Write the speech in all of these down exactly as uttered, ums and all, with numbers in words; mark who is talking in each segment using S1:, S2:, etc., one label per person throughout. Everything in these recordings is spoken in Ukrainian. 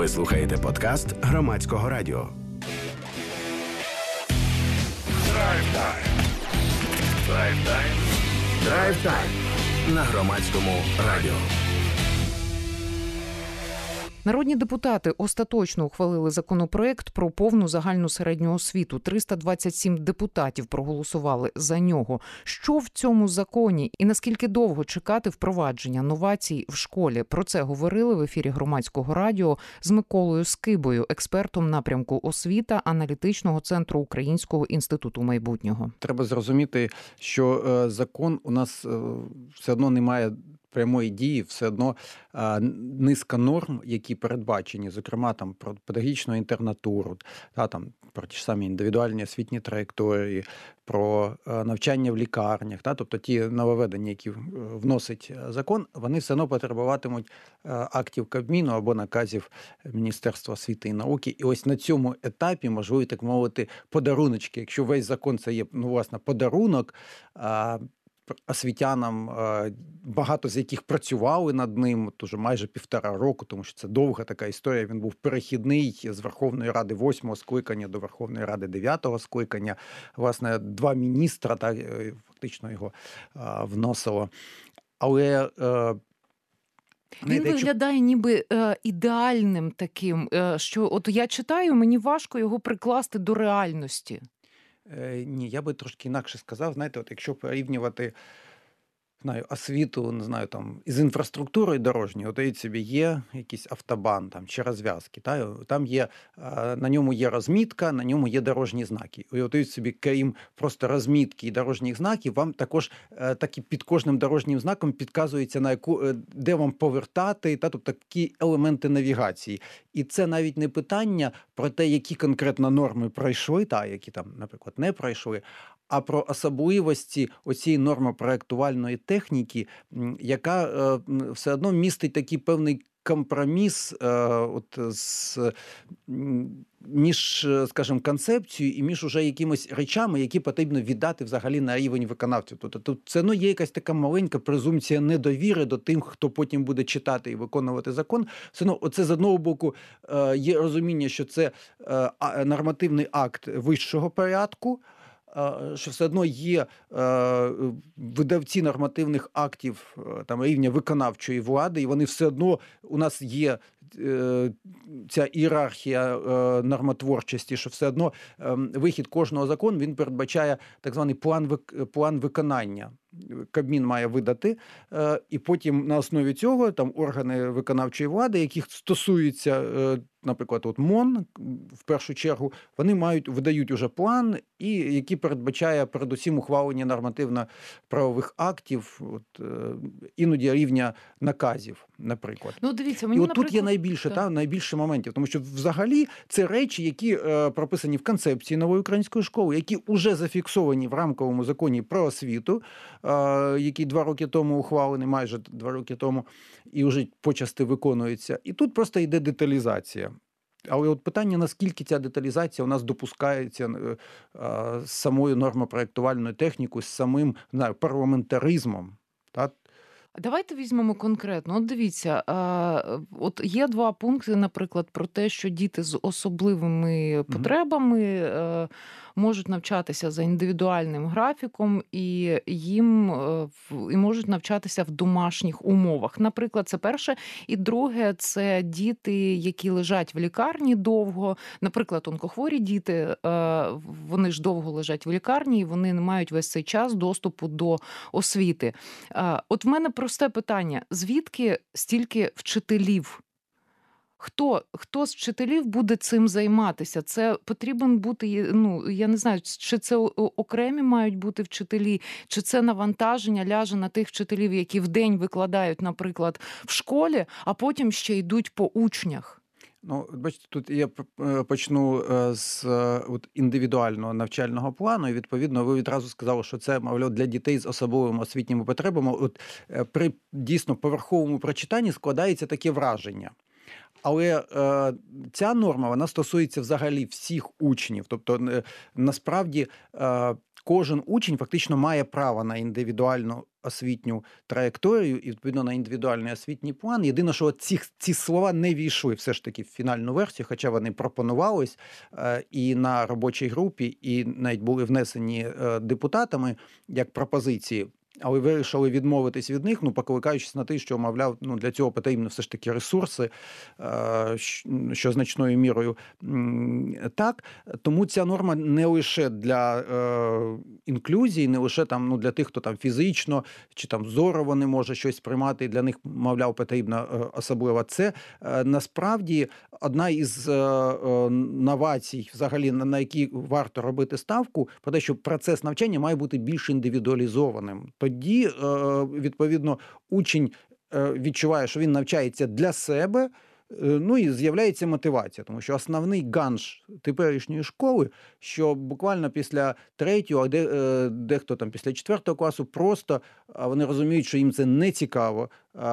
S1: Ви слухаєте подкаст Громадського радіо. Драйв-тайм. Драйв-тайм. Драйв-тайм. На Громадському радіо.
S2: Народні депутати остаточно ухвалили законопроект про повну загальну середню освіту. триста двадцять сім депутатів проголосували за нього. Що в цьому законі і наскільки довго чекати впровадження новацій в школі? Про це говорили в ефірі Громадського радіо з Миколою Скибою, експертом напрямку освіта аналітичного центру Українського інституту майбутнього.
S3: Треба зрозуміти, що закон у нас все одно не має прямої дії, все одно а, низка норм, які передбачені, зокрема там про педагогічну інтернатуру, та, там, про ті ж самі індивідуальні освітні траєкторії, про а, навчання в лікарнях, та, тобто ті нововведення, які вносить закон, вони все одно потребуватимуть а, актів Кабміну або наказів Міністерства освіти і науки. І ось на цьому етапі можливі, так мовити, подаруночки. Якщо весь закон це є, ну, власне, подарунок, а, освітянам, багато з яких працювали над ним, тож майже півтора року, тому що це довга така історія. Він був перехідний з Верховної Ради восьмого скликання до Верховної Ради дев'ятого скликання. Власне, два міністра так, фактично його вносило. Але
S2: він якщо... виглядає ніби е, ідеальним таким, е, що от я читаю, мені важко його прикласти до реальності.
S3: Ні, я би трошки інакше сказав, знаєте, от якщо порівнювати, знаю, освіту, не знаю, там, із інфраструктурою дорожньою, от уявіть собі, є якийсь автобан там, чи розв'язки, та, там є, на ньому є розмітка, на ньому є дорожні знаки. І от уявіть собі, крім просто розмітки і дорожніх знаків, вам також такі під кожним дорожнім знаком підказується, на яку, де вам повертати, та, тобто такі елементи навігації. І це навіть не питання про те, які конкретно норми пройшли, та, які там, наприклад, не пройшли, а про особливості оцієї нормопроектувальної техніки, яка е, все одно містить такий певний компроміс е, от, з, між, скажімо, концепцією і між уже якимись речами, які потрібно віддати взагалі на рівень виконавців. Тобто тут це ну, є якась така маленька презумпція недовіри до тим, хто потім буде читати і виконувати закон. Все одно, оце з одного боку е, є розуміння, що це е, нормативний акт вищого порядку, що все одно є е, видавці нормативних актів е, там, рівня виконавчої влади, і вони все одно, у нас є е, ця ієрархія е, нормотворчості, що все одно е, вихід кожного закону, він передбачає так званий план, план виконання. Кабмін має видати, е, і потім на основі цього там органи виконавчої влади, яких стосується, е, наприклад, от МОН, в першу чергу, вони мають, видають уже план, і який передбачає передусім ухвалення нормативно-правових актів, от, е, іноді рівня наказів, наприклад.
S2: Ну, дивіться, мені,
S3: і от
S2: наприклад...
S3: тут є найбільше, та, найбільше моментів, тому що взагалі це речі, які е, прописані в концепції нової української школи, які вже зафіксовані в рамковому законі про освіту, е, який два роки тому ухвалений, майже два роки тому, і вже почасти виконується. І тут просто йде деталізація. Але от питання, наскільки ця деталізація у нас допускається а, з самою нормопроектувальною технікою, з самим, не знаю, парламентаризмом. Так?
S2: Давайте візьмемо конкретно. От дивіться, от є два пункти, наприклад, про те, що діти з особливими потребами можуть навчатися за індивідуальним графіком і їм і можуть навчатися в домашніх умовах. Наприклад, це перше. І друге, це діти, які лежать в лікарні довго. Наприклад, онкохворі діти, вони ж довго лежать в лікарні і вони не мають весь цей час доступу до освіти. От в мене просте питання. Звідки стільки вчителів? Хто, хто з вчителів буде цим займатися? Це потрібен бути, ну, я не знаю, чи це окремі мають бути вчителі, чи це навантаження ляже на тих вчителів, які вдень викладають, наприклад, в школі, а потім ще йдуть по учнях?
S3: Ну, бачите, тут я почну з от, індивідуального навчального плану, і, відповідно, ви відразу сказали, що це, мовляв, для дітей з особливими освітніми потребами. От, при дійсно поверховому прочитанні складається таке враження. Але е, ця норма, вона стосується взагалі всіх учнів. Тобто, е, насправді, е, кожен учень фактично має право на індивідуальну освітню траєкторію і, відповідно, на індивідуальний освітній план. Єдине, що ці, ці слова не війшли все ж таки в фінальну версію, хоча вони пропонувались е, і на робочій групі, і навіть були внесені е, депутатами як пропозиції. Але вирішили відмовитись від них, ну, покликаючись на те, що, мовляв, ну, для цього потрібні все ж таки ресурси, що значною мірою так. Тому ця норма не лише для е, інклюзії, не лише там, ну, для тих, хто там фізично чи там зорово не може щось приймати, і для них, мовляв, потрібна особливо це. Е, насправді, одна із е, е, новацій, взагалі, на, на які варто робити ставку, про те, що процес навчання має бути більш індивідуалізованим. Тоді, відповідно, учень відчуває, що він навчається для себе, ну і з'являється мотивація. Тому що основний ганж теперішньої школи, що буквально після третього, а де, дехто там після четвертого класу, просто вони розуміють, що їм це не цікаво,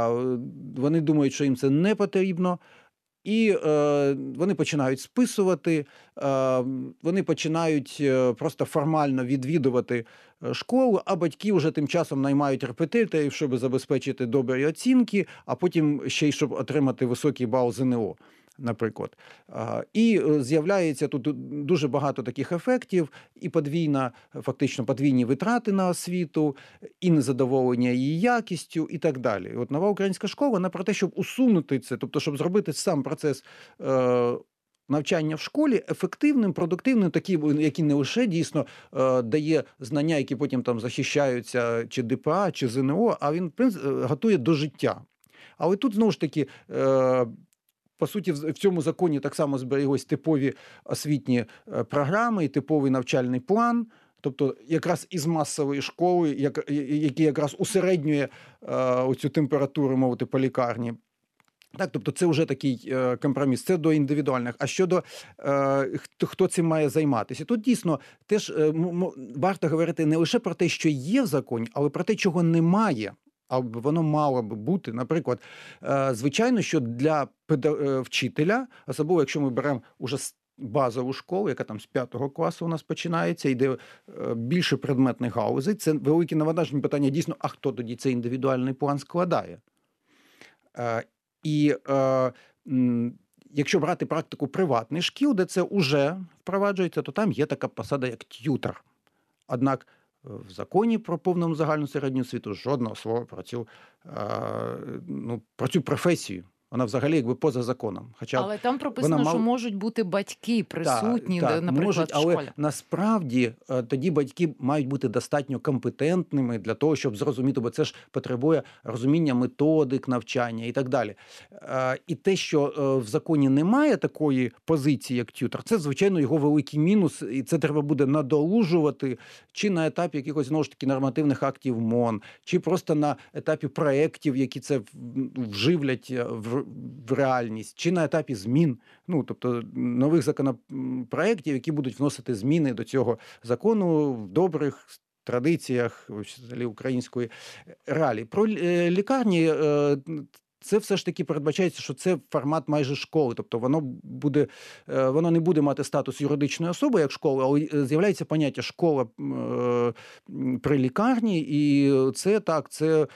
S3: вони думають, що їм це не потрібно. І е, вони починають списувати, е, вони починають е, просто формально відвідувати школу, а батьки вже тим часом наймають репетиторів, щоб забезпечити добрі оцінки, а потім ще й щоб отримати високий бал ЗНО, наприклад. Е, і з'являється тут дуже багато таких ефектів, і подвійна, фактично подвійні витрати на освіту, і незадоволення її якістю, і так далі. І от нова українська школа, вона про те, щоб усунути це, тобто щоб зробити сам процес е, навчання в школі ефективним, продуктивним, таким, який не лише дійсно е, дає знання, які потім там захищаються чи ДПА, чи ЗНО, а він, в принципі, готує до життя. Але тут, знову ж таки, е, по суті, в цьому законі так само зберіглись типові освітні програми і типовий навчальний план, тобто якраз із масової школи, як, який якраз усереднює е, оцю температуру, мовити, по лікарні. Так, тобто це вже такий е, компроміс, це до індивідуальних. А щодо е, хто, хто цим має займатися, тут дійсно теж е, м, варто говорити не лише про те, що є в законі, але про те, чого немає. А воно мало би бути, наприклад, звичайно, що для вчителя, особливо якщо ми беремо уже базову школу, яка там з п'ятого класу у нас починається, йде більше предметних галузей, це велике навантаження питання дійсно, а хто тоді цей індивідуальний план складає? І якщо брати практику приватних шкіл, де це вже впроваджується, то там є така посада, як т'ютор. Однак в законі про повну загальну середню освіту жодного слова про цю, ну, про цю професію. Вона взагалі якби поза законом. Хоча
S2: але там прописано, мав... що можуть бути батьки присутні, так, так, наприклад, можуть, в школі.
S3: Але насправді тоді батьки мають бути достатньо компетентними для того, щоб зрозуміти, бо це ж потребує розуміння методик навчання і так далі. І те, що в законі немає такої позиції, як т'ютор, це, звичайно, його великий мінус, і це треба буде надолужувати чи на етапі якихось, знову ж таки, нормативних актів МОН, чи просто на етапі проєктів, які це вживлять в в реальність, чи на етапі змін, ну, тобто нових законопроєктів, які будуть вносити зміни до цього закону в добрих традиціях взагалі української реалії. Про лікарні це все ж таки передбачається, що це формат майже школи, тобто воно буде, воно не буде мати статус юридичної особи, як школа, але з'являється поняття школа при лікарні, і це так, це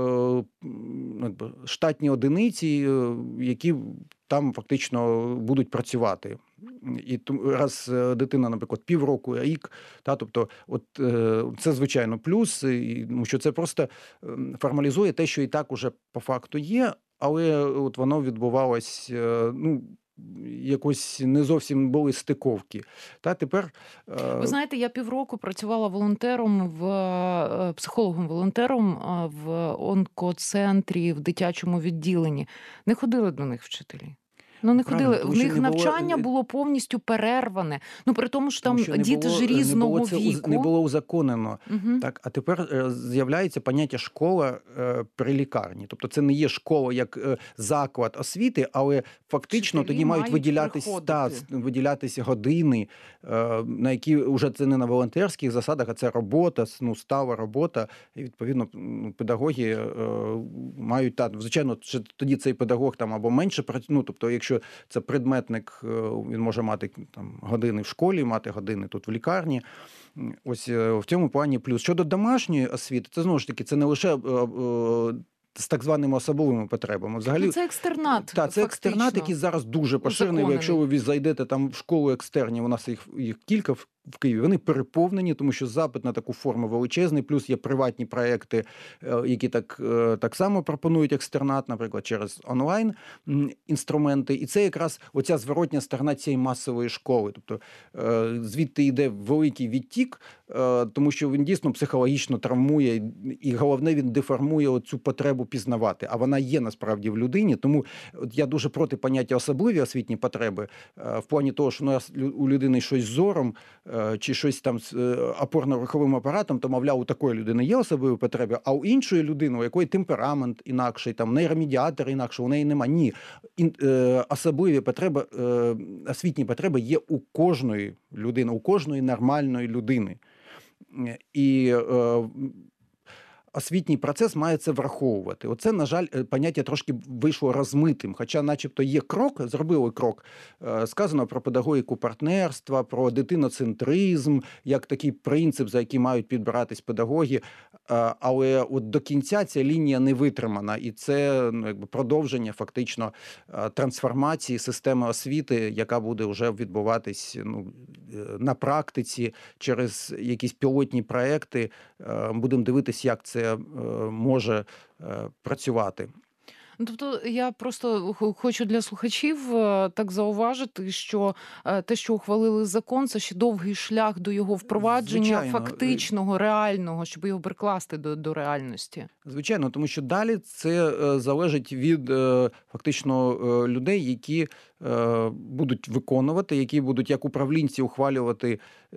S3: штатні одиниці, які там фактично будуть працювати. І раз дитина, наприклад, півроку, рік, та, тобто от, це, звичайно, плюс, і, тому що це просто формалізує те, що і так уже по факту є, але от воно відбувалось, ну, якось не зовсім були стиковки. Та тепер...
S2: Ви знаєте, я півроку працювала волонтером, в психологом-волонтером в онкоцентрі, в дитячому відділенні. Не ходили до них вчителі. Ну, не ходили. В них навчання було... було повністю перерване. Ну, при тому, що там тому, що діти було, ж різного
S3: не було
S2: віку.
S3: Не було узаконено.
S2: Угу.
S3: Так, а тепер е, з'являється поняття школа е, при лікарні. Тобто це не є школа як е, заклад освіти, але фактично вчителі тоді мають, мають виділятися та, виділятися години, е, на які вже це не на волонтерських засадах, а це робота, ну, стала робота. І, відповідно, педагоги е, мають, та, звичайно, тоді цей педагог там або менше працює, ну, тобто, якщо якщо це предметник, він може мати там години в школі, мати години тут в лікарні. Ось в цьому плані плюс. Щодо домашньої освіти, це знову ж таки, це не лише з так званими особливими потребами. Взагалі,
S2: ну, це екстернат.
S3: Так, це екстернат, який зараз дуже поширений. Якщо ви зайдете там в школу екстернів, у нас їх, їх кілька в, в Києві, вони переповнені, тому що запит на таку форму величезний, плюс є приватні проекти, які так, так само пропонують екстернат, наприклад, через онлайн інструменти. І це якраз оця зворотня сторона цієї масової школи. Тобто звідти йде великий відтік, тому що він дійсно психологічно травмує, і головне, він деформує оцю потребу пізнавати, а вона є насправді в людині, тому я дуже проти поняття особливі освітні потреби, в плані того, що у нас у людини щось з зором, чи щось там з опорно-руховим апаратом, то, мовляв, у такої людини є особливі потреби, а у іншої людини, у якої темперамент інакший, там нейромедіатор інакший, у неї нема. Ні. Особливі потреби, освітні потреби є у кожної людини, у кожної нормальної людини. І освітній процес має це враховувати. Оце, на жаль, поняття трошки вийшло розмитим, хоча начебто є крок, зробили крок. Сказано про педагогіку партнерства, про дитиноцентризм, як такий принцип, за який мають підбиратись педагоги, але от до кінця ця лінія не витримана, і це ну, якби продовження фактично трансформації системи освіти, яка буде вже відбуватись ну, на практиці через якісь пілотні проекти. Будемо дивитись, як це може працювати.
S2: Тобто я просто хочу для слухачів так зауважити, що те, що ухвалили закон, це ще довгий шлях до його впровадження, звичайно, фактичного, реального, щоб його прикласти до, до реальності.
S3: Звичайно, тому що далі це залежить від фактично людей, які будуть виконувати, які будуть як управлінці ухвалювати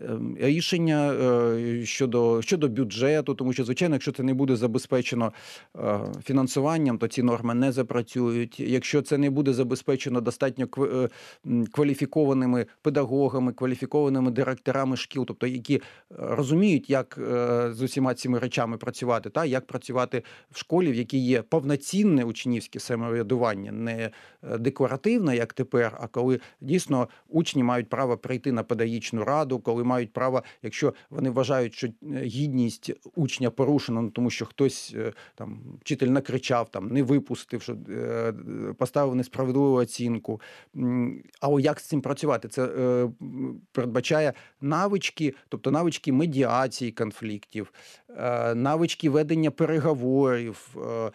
S3: рішення щодо, щодо бюджету, тому що, звичайно, якщо це не буде забезпечено фінансуванням, то ці норми не запрацюють. Якщо це не буде забезпечено достатньо кваліфікованими педагогами, кваліфікованими директорами шкіл, тобто які розуміють, як з усіма цими речами працювати, та як працювати в школі, в якій є повноцінне учнівське самоврядування, не декларативне, як тепер, а коли дійсно учні мають право прийти на педагогічну раду, коли мають право, якщо вони вважають, що гідність учня порушена, тому що хтось, там, вчитель накричав, там, не випустив, що поставив несправедливу оцінку. Але як з цим працювати? Це е, передбачає навички, тобто навички медіації конфліктів, е, навички ведення переговорів, е,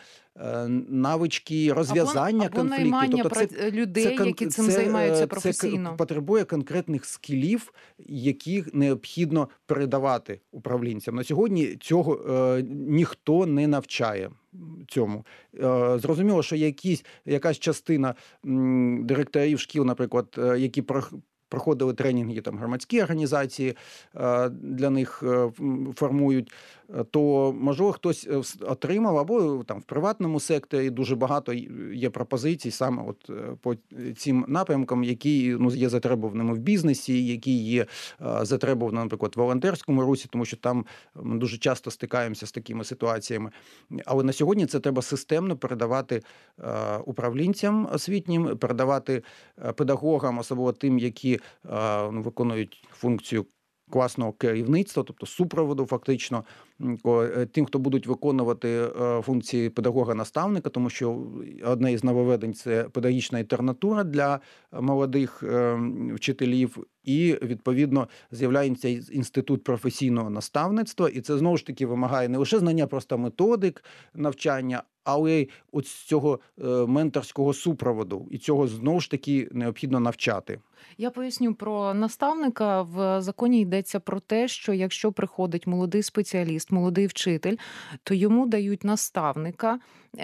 S3: навички розв'язання
S2: або,
S3: конфліктів.
S2: Або наймання
S3: тобто це,
S2: людей,
S3: це,
S2: які цим
S3: це,
S2: займаються
S3: це,
S2: професійно.
S3: Це потребує конкретних скілів, яких необхідно передавати управлінцям. На сьогодні цього е, ніхто не навчає цьому. Е, зрозуміло, що якісь, якась частина м, директорів шкіл, наприклад, е, які про проходили тренінги, там громадські організації для них формують, то, можливо, хтось отримав, або там в приватному секторі дуже багато є пропозицій саме от по цим напрямкам, які ну, є затребуваними в бізнесі, які є затребуваними, наприклад, в волонтерському русі, тому що там ми дуже часто стикаємося з такими ситуаціями. Але на сьогодні це треба системно передавати управлінцям освітнім, передавати педагогам, особливо тим, які ну, виконують функцію класного керівництва, тобто супроводу фактично, тим, хто будуть виконувати функції педагога-наставника, тому що одне із нововведень – це педагогічна інтернатура для молодих вчителів, і, відповідно, з'являється інститут професійного наставництва, і це, знову ж таки, вимагає не лише знання просто методик навчання, але й от цього менторського супроводу, і цього, знову ж таки, необхідно навчати.
S2: Я поясню про наставника. В законі йдеться про те, що якщо приходить молодий спеціаліст, молодий вчитель, то йому дають наставника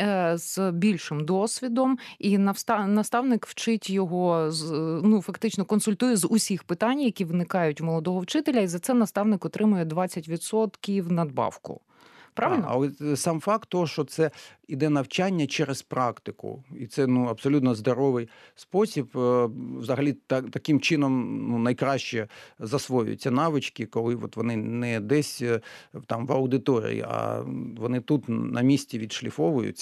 S2: з більшим досвідом, і наставник вчить його, ну, фактично консультує з усіх питань, які виникають у молодого вчителя, і за це наставник отримує двадцять відсотків надбавку. Правильно?
S3: А, але сам факт того, що це іде навчання через практику, і це ну, абсолютно здоровий спосіб. Взагалі так, таким чином ну, найкраще засвоюються навички, коли от вони не десь там в аудиторії, а вони тут на місці відшліфовуються.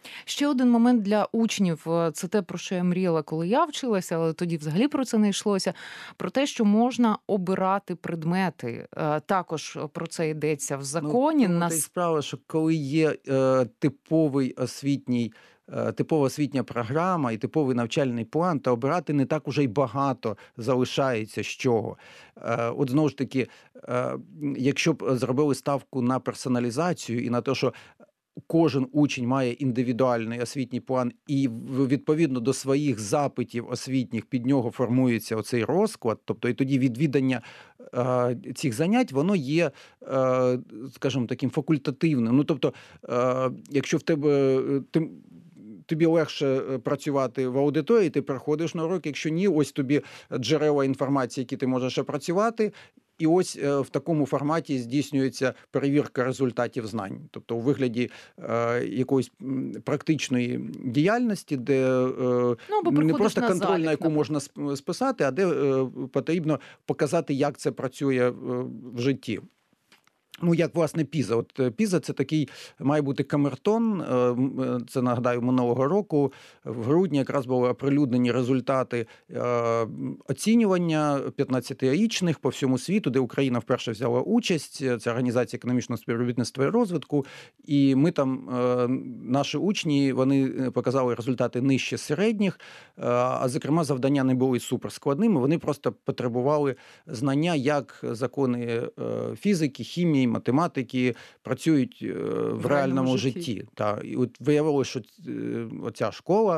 S2: Ще один момент для учнів – це те, про що я мріяла, коли я вчилася, але тоді взагалі про це не йшлося. Про те, що можна обирати предмети. Е, Також про це йдеться в законі.
S3: Ну,
S2: На
S3: та й
S2: с-
S3: справа, що коли є е, типовий освітній, е, типова освітня програма і типовий навчальний план, то обирати не так уже й багато залишається з чого. Е, от знову ж таки, е, якщо б зробили ставку на персоналізацію і на те, що кожен учень має індивідуальний освітній план, і в- відповідно до своїх запитів освітніх під нього формується оцей розклад, тобто і тоді відвідання е, цих занять, воно є, е, скажімо, таким факультативним. Ну, тобто, е, якщо в тебе е, ти, тобі легше е, працювати в аудиторії, ти приходиш на урок, якщо ні, ось тобі джерела інформації, які ти можеш опрацювати. І ось е, в такому форматі здійснюється перевірка результатів знань, тобто у вигляді е, якоїсь м, практичної діяльності, де е,
S2: Ну, або
S3: не
S2: приходиш
S3: просто
S2: на
S3: контроль,
S2: залік,
S3: на яку
S2: наприклад.
S3: можна сп- списати, а де е, потрібно показати, як це працює е, в житті. Ну, як, власне, Піза. От е, Піза – це такий, має бути камертон, е, м, е, це, нагадаю, минулого року, в грудні якраз були оприлюднені результати е, м, оцінювання п'ятнадцятирічних по всьому світу, де Україна вперше взяла участь, Е, це Організація економічного співробітництва і розвитку, і ми там, е, наші учні, вони е, показали результати нижче середніх, е, а, зокрема, завдання не були суперскладними, вони просто потребували знання, як закони е, фізики, хімії, математики працюють е, в реальному
S2: житті.
S3: житті. Та. І от виявилося, що е, оця школа,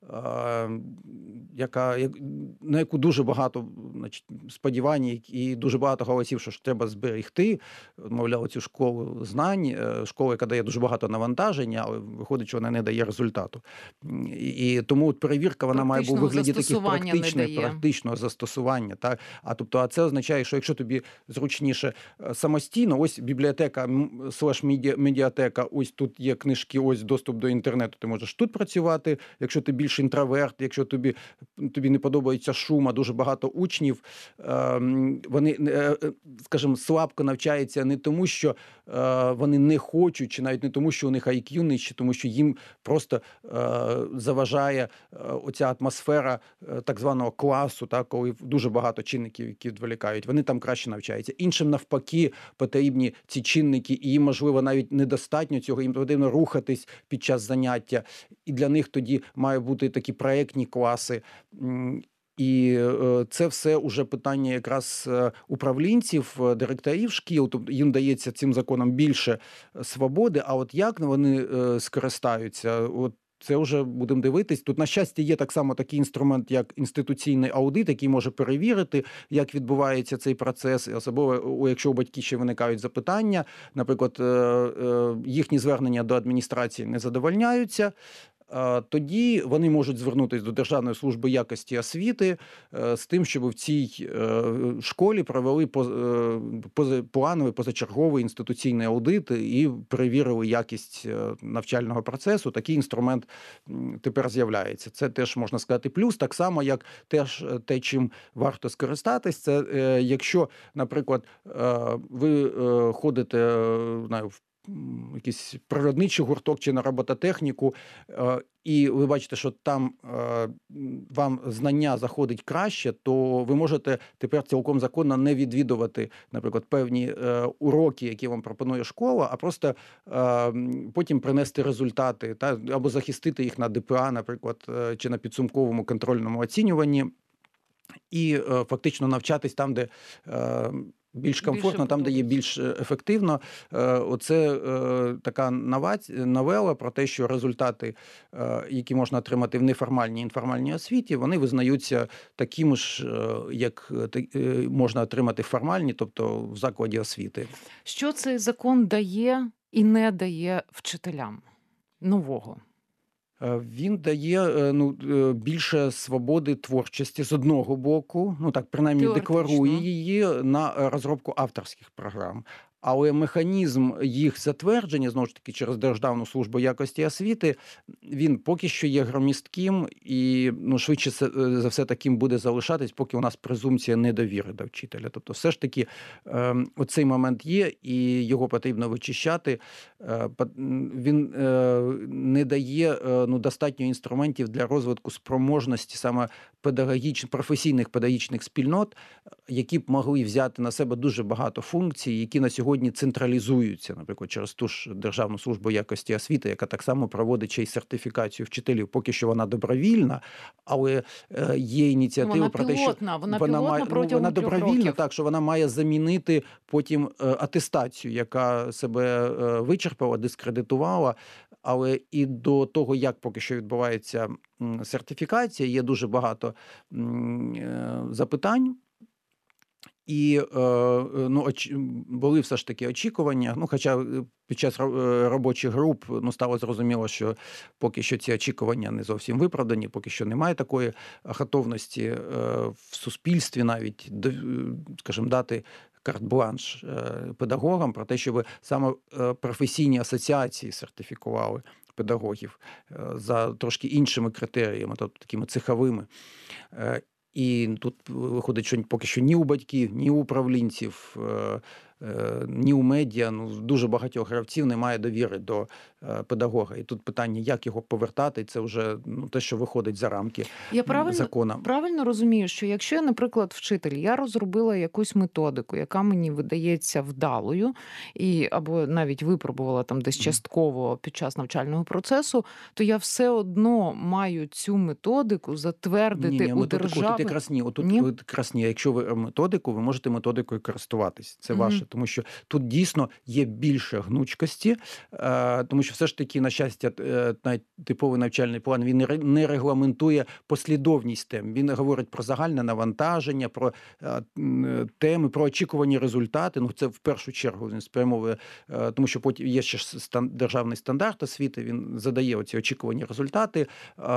S3: е, яка, як- на яку дуже багато, значить, сподівань і- і дуже багато голосів, що ж треба зберегти, мовляв, цю школу знань, е, школа, яка дає дуже багато навантаження, але виходить, що вона не дає результату. М, І, і тому от перевірка, вона має бути у
S2: Практичного
S3: вигляді таких
S2: застосування не
S3: практичних,
S2: дає.
S3: практичного застосування. Так? А тобто, а це означає, що якщо тобі зручніше е, самостійно, ось бібліотека м, слеш медіа- медіатека, ось тут є книжки, ось доступ до інтернету, ти можеш тут працювати. Якщо ти більш інтроверт, якщо тобі, тобі не подобається шум, а дуже багато учнів, ем, вони, е, е, скажімо, слабко навчаються не тому, що е, вони не хочуть, чи навіть не тому, що у них ай к'ю нижче, тому що їм просто е, заважає е, оця атмосфера е, так званого класу, так, коли дуже багато чинників, які відволікають, вони там краще навчаються. Іншим навпаки потрібні ці чинники, і їм, можливо, навіть недостатньо цього, їм потрібно рухатись під час заняття, і для них тоді мають бути такі проєктні класи. М, І е, це все уже питання якраз е, управлінців, е, директорів шкіл, тобто їм дається цим законом більше е, свободи, а от як вони е, скористаються, от це вже будемо дивитись. Тут, на щастя, є так само такий інструмент, як інституційний аудит, який може перевірити, як відбувається цей процес, і особливо, якщо у батьків ще виникають запитання, наприклад, е, е, їхні звернення до адміністрації не задовольняються, а, тоді вони можуть звернутися до Державної служби якості освіти е, з тим, щоб в цій е, школі провели поз- е, позаплановий, позачерговий інституційний аудит і перевірили якість е, навчального процесу. Такий інструмент м, тепер з'являється. Це теж можна сказати плюс, так само, як теж е, те, чим варто скористатись, це е, якщо, наприклад, е, ви е, ходите е, знаю, в м, якийсь природничий гурток чи на робототехніку, е, і ви бачите, що там е, м, вам знання заходить краще, то ви можете тепер цілком законно не відвідувати, наприклад, певні е, уроки, які вам пропонує школа, а просто е, м, потім принести результати, та, або захистити їх на де пе а, наприклад, е, чи на підсумковому контрольному оцінюванні, і е, фактично навчатись там, де е, більш комфортно, там, де є
S2: подобається.
S3: більш ефективно. Е, Оце е, така новац- новела про те, що результати, е, які можна отримати в неформальній інформальній освіті, вони визнаються такими ж, е, як е, та- е, можна отримати в формальній, тобто в закладі освіти.
S2: Що цей закон дає і не дає вчителям нового?
S3: Е, Він дає е, ну, е, більше свободи творчості з одного боку, ну так принаймні
S2: Теоретично.
S3: декларує її на е, розробку авторських програм. Але механізм їх затвердження, знову ж таки, через Державну службу якості освіти, він поки що є громістким і, ну, швидше за все таким буде залишатись, поки у нас презумпція недовіри до вчителя. Тобто все ж таки е, оцей момент є, і його потрібно вичищати. Е, він е, не дає е, ну, достатньо інструментів для розвитку спроможності саме педагогічних, професійних педагогічних спільнот, які б могли взяти на себе дуже багато функцій, які на сьогодні централізуються, наприклад, через ту ж Державну службу якості освіти, яка так само проводить ще й сертифікацію вчителів. Поки що вона добровільна, але є ініціатива
S2: вона
S3: про
S2: пілотна,
S3: те, що
S2: вона,
S3: вона
S2: пілотна
S3: має,
S2: протягом
S3: ну, вона
S2: трьох
S3: добровільна,
S2: років.
S3: так, що вона має замінити потім атестацію, яка себе вичерпала, дискредитувала. Але і до того, як поки що відбувається сертифікація, є дуже багато запитань. І ну, оч... були все ж таки очікування, ну, хоча під час робочих груп ну, стало зрозуміло, що поки що ці очікування не зовсім виправдані, поки що немає такої готовності в суспільстві навіть, скажімо, дати карт-бланш педагогам про те, щоб саме професійні асоціації сертифікували педагогів за трошки іншими критеріями, тобто такими цеховими. І тут виходить, що поки що ні у батьків, ні у управлінців, ні у медіа, ну, дуже багатьох гравців немає довіри до педагога. І тут питання, як його повертати, це вже ну, те, що виходить за рамки
S2: я правильно,
S3: закону.
S2: Правильно розумію, що якщо я, наприклад, вчитель, я розробила якусь методику, яка мені видається вдалою, і, або навіть випробувала там десь частково під час навчального процесу, то я все одно маю цю методику затвердити
S3: ні, ні,
S2: у
S3: методику,
S2: держави.
S3: Тут якраз ні, отут
S2: ні?
S3: якраз ні. Якщо ви методику, ви можете методикою користуватись. Це mm-hmm. ваше. Тому що тут дійсно є більше гнучкості, тому що все ж таки, на щастя, типовий навчальний план, він не регламентує послідовність тем. Він говорить про загальне навантаження, про теми, про очікувані результати. Ну, це в першу чергу він спрямовує, тому що потім є ще державний стандарт освіти, він задає оці очікувані результати.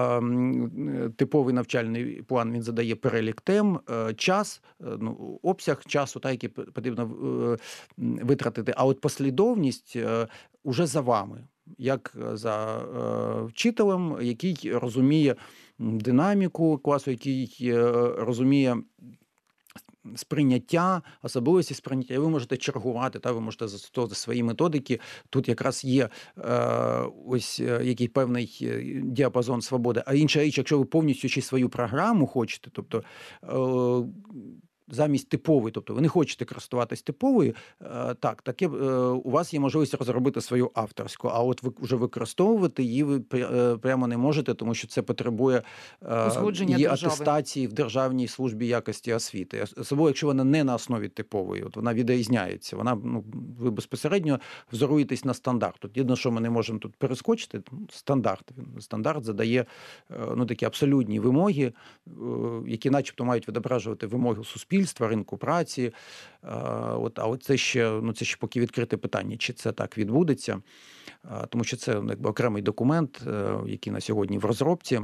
S3: Типовий навчальний план, він задає перелік тем, час, ну, обсяг часу, та, який потрібно витратити, а от послідовність уже за вами, як за вчителем, який розуміє динаміку класу, який розуміє сприйняття, особливості сприйняття, і ви можете чергувати, та ви можете застосовувати свої методики. Тут якраз є е, ось який певний діапазон свободи. А інша річ, якщо ви повністю ще свою програму хочете, тобто е, замість типової, тобто ви не хочете користуватись типовою, так, таке, у вас є можливість розробити свою авторську, а от ви вже використовувати її ви прямо не можете, тому що це потребує
S2: узгодження
S3: її
S2: держави.
S3: атестації в Державній службі якості освіти. Особливо, якщо вона не на основі типової, от вона відрізняється. Вона, ну, ви безпосередньо взоруєтесь на стандарт. Тут єдине, що ми не можемо тут перескочити, стандарт. Стандарт задає ну, такі абсолютні вимоги, які начебто мають відображувати вимоги суспільства, ринку праці. От, а от це ще, ну, це ще поки відкрите питання, чи це так відбудеться, тому що це якби окремий документ, який на сьогодні в розробці.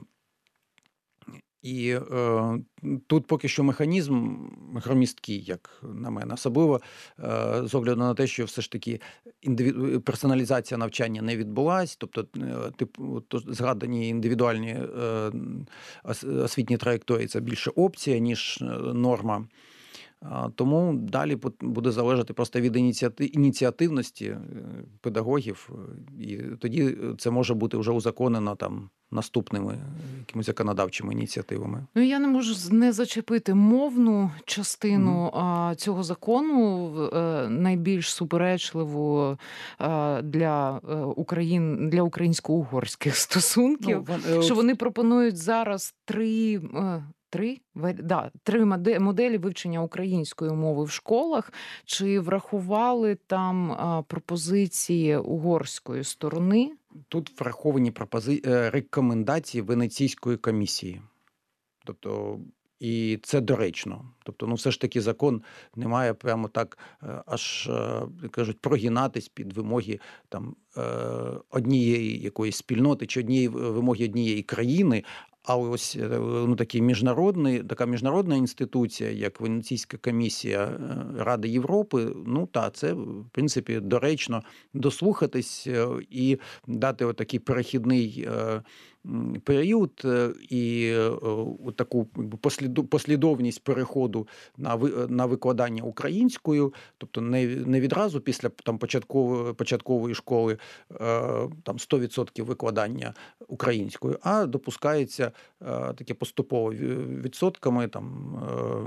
S3: І е, тут поки що механізм громісткий, як на мене, особливо е, з огляду на те, що все ж таки індиві... персоналізація навчання не відбулась, тобто е, тип, то, згадані індивідуальні е, освітні траєкторії – це більше опція, ніж норма. Тому далі буде залежати просто від ініціативності педагогів, і тоді це може бути вже узаконено там наступними якимись законодавчими ініціативами.
S2: Ну, я не можу не зачепити мовну частину mm-hmm. цього закону, найбільш суперечливу для Україн, для українсько-угорських стосунків, ну, що вони пропонують зараз три... Три? Да, три моделі вивчення української мови в школах. Чи врахували там а, пропозиції угорської сторони?
S3: Тут враховані пропози... рекомендації Венеційської комісії. Тобто, і це доречно. Тобто, ну, все ж таки закон не має прямо так аж, кажуть, прогинатись під вимоги там однієї якоїсь спільноти чи однієї вимоги однієї країни, Але ось ну, такий міжнародний, така міжнародна інституція, як Венеційська комісія Ради Європи, ну та це, в принципі, доречно дослухатись і дати отакий перехідний період і таку послідовність переходу на на викладання українською, тобто не, не відразу після там початкової, початкової школи там сто відсотків викладання українською, а допускається таке поступово відсотками там.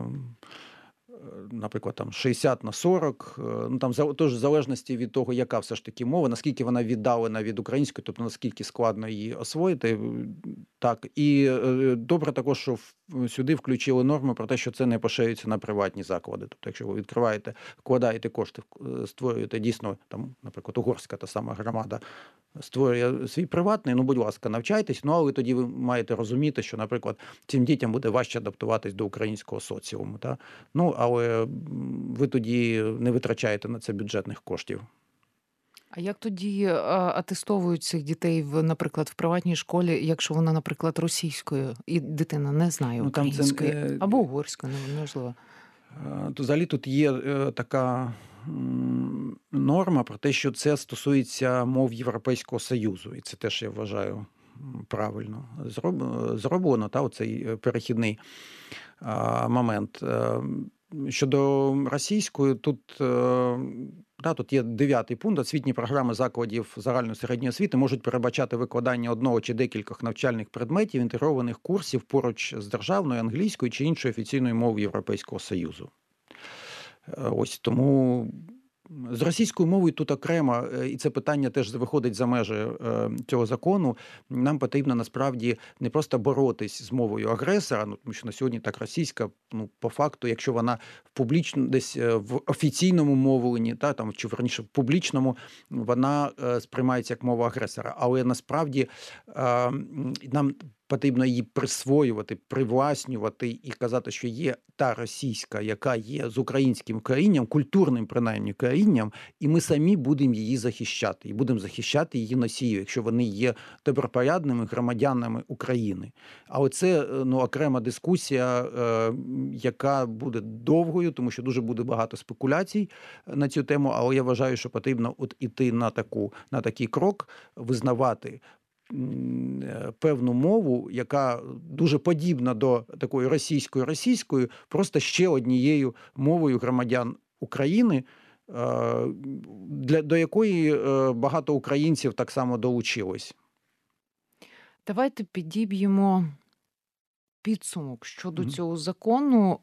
S3: Наприклад, там шістдесят на сорок, ну там тож в залежності від того, яка все ж таки мова, наскільки вона віддалена від української, тобто наскільки складно її освоїти. Так, і добре також, що сюди включили норму про те, що це не поширюється на приватні заклади. Тобто, якщо ви відкриваєте, вкладаєте кошти, створюєте дійсно, там, наприклад, угорська та сама громада створює свій приватний, ну, будь ласка, навчайтесь, ну, але тоді ви маєте розуміти, що, наприклад, цим дітям буде важче адаптуватись до українського соціуму. Та? Ну, але ви тоді не витрачаєте на це бюджетних коштів.
S2: А як тоді атестовують цих дітей, в, наприклад, в приватній школі, якщо вона, наприклад, російською, і дитина не знає української, ну, це... або угорською, неможливо?
S3: То взагалі тут є така норма про те, що це стосується мов Європейського Союзу, і це теж, я вважаю, правильно зроблено, та, оцей перехідний момент. Щодо російської, тут, да, тут є дев'ятий пункт. Освітні програми закладів загальної середньої освіти можуть передбачати викладання одного чи декількох навчальних предметів, інтегрованих курсів поруч з державною, англійською чи іншою офіційною мовою Європейського Союзу. Ось тому з російською мовою тут окремо, і це питання теж виходить за межі цього закону, нам потрібно насправді не просто боротись з мовою агресора, ну, тому що на сьогодні так російська, ну, по факту, якщо вона в публічно, десь в офіційному мовленні, та, там, чи верніше в публічному, вона сприймається як мова агресора. Але насправді нам потрібно її присвоювати, привласнювати і казати, що є та російська, яка є з українським корінням, культурним принаймні корінням, і ми самі будемо її захищати. І будемо захищати її носіїв, якщо вони є добропорядними громадянами України. Але це, ну, окрема дискусія, е, яка буде довгою, тому що дуже буде багато спекуляцій на цю тему, але я вважаю, що потрібно от іти на таку, на такий крок, визнавати певну мову, яка дуже подібна до такої російської-російської, просто ще однією мовою громадян України, для, до якої багато українців так само долучилось.
S2: Давайте підіб'ємо підсумок щодо mm-hmm. цього закону.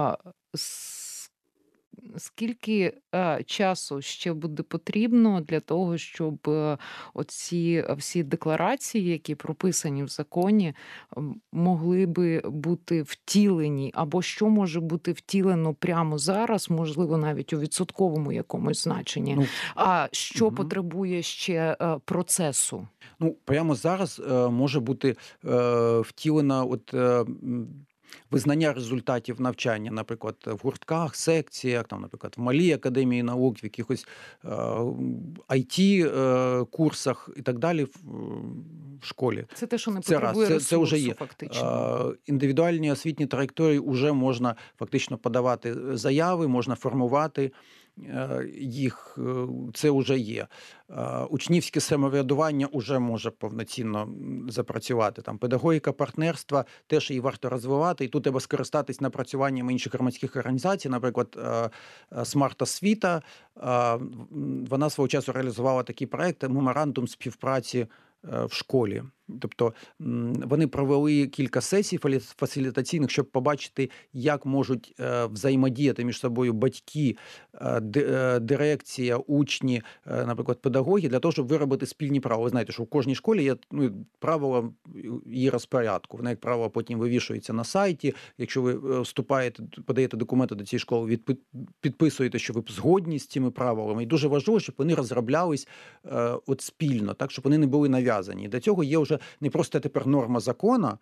S2: Скільки е, часу ще буде потрібно для того, щоб е, оці всі декларації, які прописані в законі, могли би бути втілені? Або що може бути втілено прямо зараз, можливо, навіть у відсотковому якомусь значенні? Ну, а що угу. потребує ще е, процесу?
S3: Ну, прямо зараз е, може бути е, втілена от... Е, визнання результатів навчання, наприклад, в гуртках, секціях, там, наприклад, в Малій академії наук, в якихось е, ай ті-курсах і так далі в, в школі.
S2: Це те, що не потребує
S3: це,
S2: ресурсу,
S3: це вже є.
S2: Фактично.
S3: Е, індивідуальні освітні траєкторії вже можна фактично подавати заяви, можна формувати їх, це вже є. Учнівське самоврядування вже може повноцінно запрацювати. Там педагогіка партнерства теж її варто розвивати, і тут треба скористатись напрацюваннями інших громадських організацій, наприклад, Смарт-освіта. Вона свого часу реалізувала такий проект «Меморандум співпраці в школі». Тобто вони провели кілька сесій фасилітаційних, щоб побачити, як можуть взаємодіяти між собою батьки, дирекція, учні, наприклад, педагоги, для того, щоб виробити спільні правила. Ви знаєте, що в кожній школі є, ну, правила її розпорядку. Вони, як правило, потім вивішуються на сайті. Якщо ви вступаєте, подаєте документи до цієї школи, підписуєте, що ви згодні з цими правилами. І дуже важливо, щоб вони розроблялись от спільно, так, щоб вони не були нав'язані. До цього є вже не просто тепер норма закону,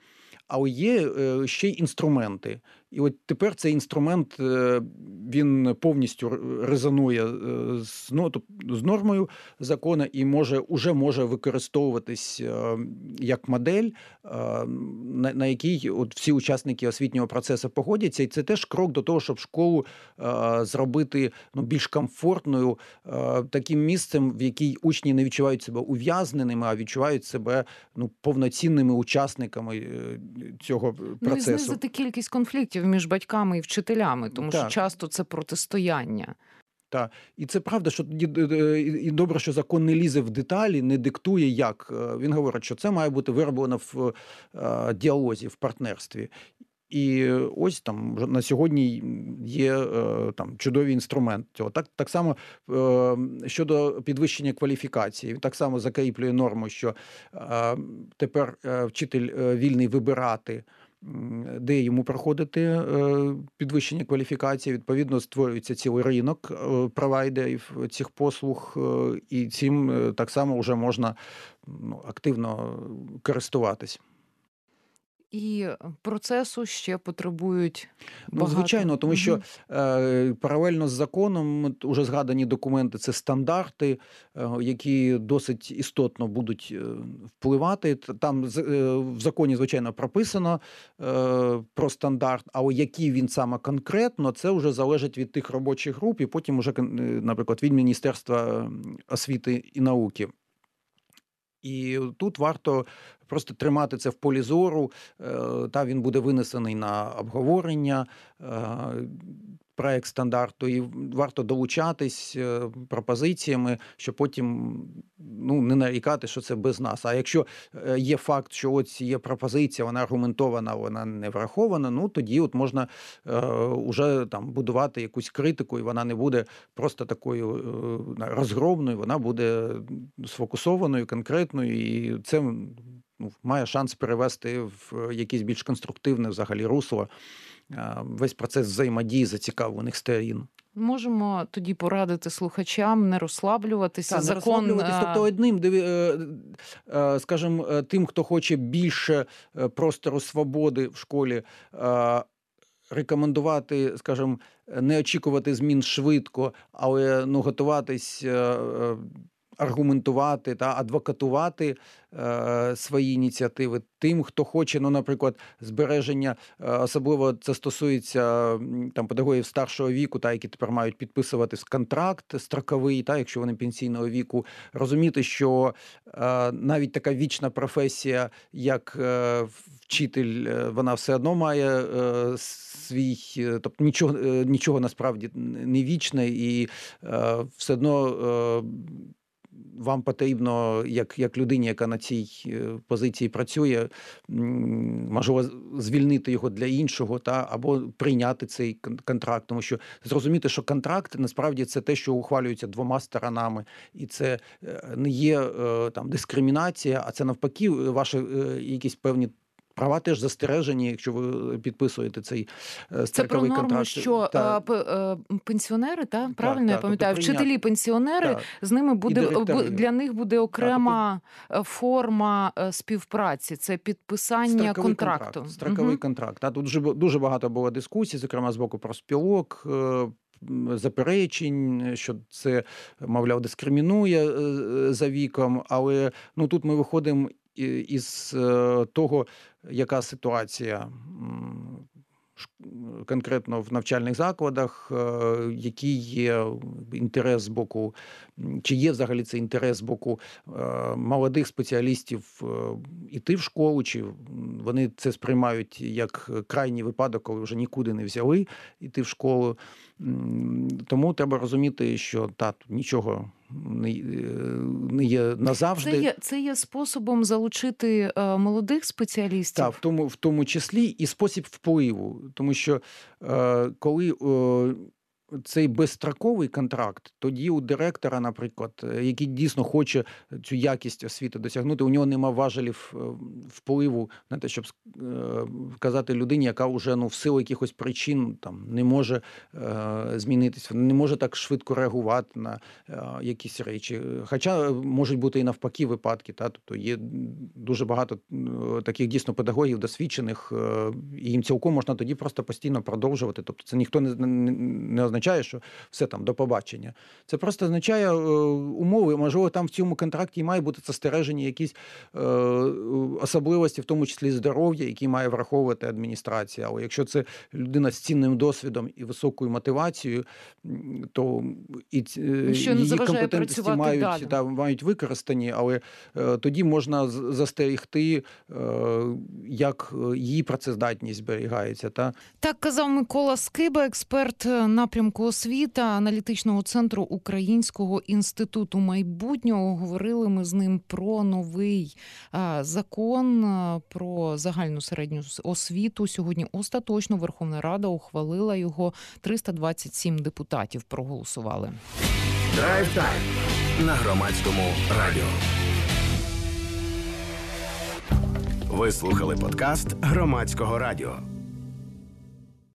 S3: а є е, ще й інструменти. І от тепер цей інструмент, е, він повністю резонує е, з, ну, тобто, з нормою закону і може, уже може використовуватись е, як модель, е, на, на якій от всі учасники освітнього процесу погодяться. І це теж крок до того, щоб школу е, зробити ну, більш комфортною, е, таким місцем, в якій учні не відчувають себе ув'язненими, а відчувають себе ну, повноцінними учасниками е, цього процесу.
S2: Ну і знизити кількість конфліктів між батьками і вчителями, тому
S3: Так.
S2: що часто це протистояння.
S3: Так, і це правда, що і добре, що закон не лізе в деталі, не диктує, як. Він говорить, що це має бути вироблено в діалозі, в партнерстві. І ось там на сьогодні є там чудовий інструмент цього. Так, так само щодо підвищення кваліфікації, так само закріплює норму, що тепер вчитель вільний вибирати, де йому проходити підвищення кваліфікації. Відповідно, створюється цілий ринок провайдерів цих послуг, і цим так само вже можна ну, активно користуватись.
S2: І процесу ще потребують багато.
S3: Ну, звичайно, тому що е, паралельно з законом уже згадані документи – це стандарти, е, які досить істотно будуть е, впливати. Там е, в законі, звичайно, прописано е, про стандарт, а який він саме конкретно, це вже залежить від тих робочих груп і потім уже, наприклад, від Міністерства освіти і науки. І тут варто просто тримати це в полі зору, та він буде винесений на обговорення, проект стандарту, і варто долучатись пропозиціями, щоб потім ну, не нарікати, що це без нас. А якщо є факт, що ось є пропозиція, вона аргументована, вона не врахована, ну тоді от можна е, уже там будувати якусь критику, і вона не буде просто такою е, розгромною, вона буде сфокусованою, конкретною, і це ну, має шанс перевести в якесь більш конструктивне взагалі русло весь процес взаємодії зацікавлених сторін.
S2: Можемо тоді порадити слухачам не розслаблюватися.
S3: Так, не
S2: Закон...
S3: розслаблюватися. Тобто одним, скажімо, тим, хто хоче більше простору свободи в школі, рекомендувати, скажімо, не очікувати змін швидко, але ну, готуватись аргументувати та адвокатувати е, свої ініціативи. Тим, хто хоче, ну, наприклад, збереження, е, особливо це стосується там педагогів старшого віку, та які тепер мають підписувати контракт строковий, та якщо вони пенсійного віку, розуміти, що е, навіть така вічна професія, як е, вчитель, е, вона все одно має е, свій, е, тобто нічого, е, нічого насправді не вічне, і е, все одно е, вам потрібно, як, як людині, яка на цій позиції працює, можливо, звільнити його для іншого, та, або прийняти цей контракт. Тому що зрозуміти, що контракт, насправді, це те, що ухвалюється двома сторонами. І це не є там дискримінація, а це навпаки ваші якісь певні права теж застережені, якщо ви підписуєте цей строковий контракт.
S2: Це про норму, що та... пенсіонери, та? Правильно
S3: так,
S2: я пам'ятаю,
S3: тобто
S2: вчителі-пенсіонери, так. З ними буде, для них буде окрема так, тобто... форма співпраці, це підписання строковий контракту.
S3: Контракт, строковий угу. контракт. А тут дуже, дуже багато було дискусій, зокрема з боку профспілок, заперечень, що це, мовляв, дискримінує за віком, але ну, тут ми виходимо із того, яка ситуація конкретно в навчальних закладах, який є інтерес з боку, чи є взагалі цей інтерес з боку молодих спеціалістів іти в школу, чи вони це сприймають як крайній випадок, коли вже нікуди не взяли іти в школу. Тому треба розуміти, що та, нічого не, не є назавжди.
S2: Це є, це є способом залучити е, молодих спеціалістів?
S3: Так, в тому, в тому числі і спосіб впливу. Тому що е, коли е, цей безстроковий контракт, тоді у директора, наприклад, який дійсно хоче цю якість освіти досягнути, у нього нема важелів впливу на те, щоб вказати людині, яка вже ну, в силу якихось причин там, не може е, змінитися, не може так швидко реагувати на е, якісь речі. Хоча можуть бути і навпаки випадки. Та? Тобто є дуже багато таких дійсно педагогів досвідчених, е, і їм цілком можна тоді просто постійно продовжувати. Тобто це ніхто не, не, не означає, що все там, до побачення. Це просто означає е, умови. Можливо, там в цьому контракті має бути застережені якісь е, особливості, в тому числі здоров'я, які має враховувати адміністрація. Але якщо це людина з цінним досвідом і високою мотивацією, то і
S2: що
S3: її компетентності мають, та, мають використані, але е, тоді можна застерігти, е, як її працездатність зберігається. Та?
S2: Так казав Микола Скиба, експерт напрямку освіта аналітичного центру Українського інституту майбутнього. Говорили ми з ним про новий а, закон а, про загальну середню освіту. Сьогодні остаточно Верховна Рада ухвалила його. триста двадцять сім депутатів проголосували.
S1: Драйв-тайм на Громадському радіо. Ви слухали подкаст Громадського радіо.